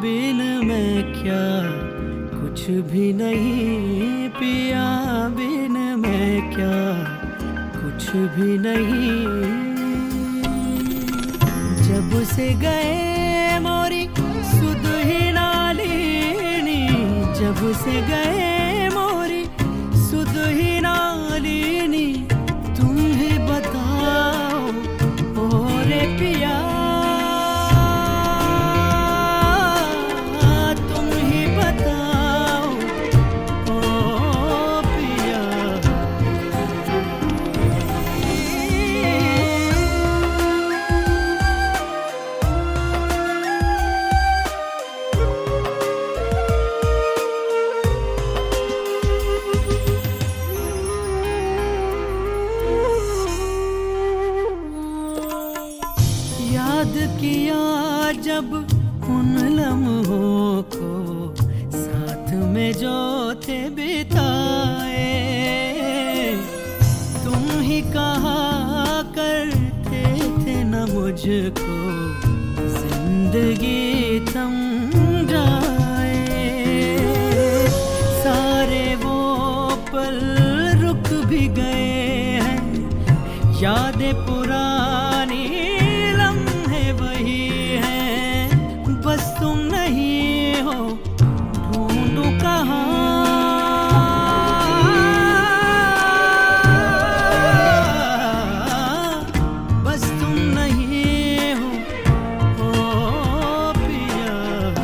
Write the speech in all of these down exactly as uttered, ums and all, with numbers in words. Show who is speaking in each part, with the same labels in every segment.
Speaker 1: बिन मैं क्या कुछ भी नहीं, पिया बिन मैं क्या कुछ भी नहीं। जब से गए मोरी सुध ही नालिनी, जब से गए मोरी सुध ही नालिनी, तुम ही बताओ ओ रे पिया, तुम ही बताओ ओ पिया। याद किया जब उन लम्हों को साथ में जो थे बिताए, तुम ही कहा करते थे न मुझको जिंदगी थम जाए। सारे वो पल रुक भी गए हैं, यादें पुरानी वही है, बस तुम नहीं हो ढूंढूं कहाँ। बस तुम नहीं हो ओ पिया,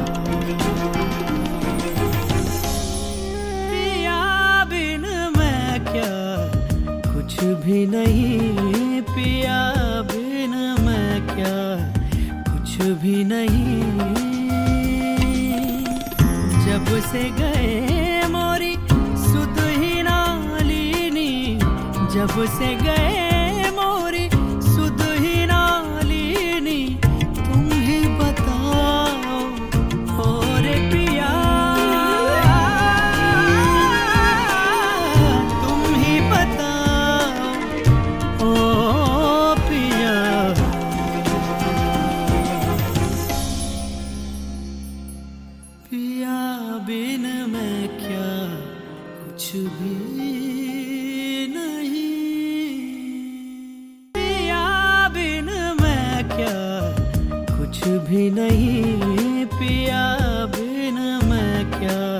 Speaker 1: पिया बिन मैं क्या कुछ भी नहीं, पिया बिन मैं क्या कुछ भी नहीं। जब से गए मोरी सुध ही नालिनी, जब से गए मोरी सुध ही नालिनी, तुम ही बताओ ओ रे पिया, तुम ही बताओ ओ पिया। पिया बिन मैं क्या कुछ भी नहीं, पिया बिन मैं क्या कुछ भी नहीं, पिया बिन मैं क्या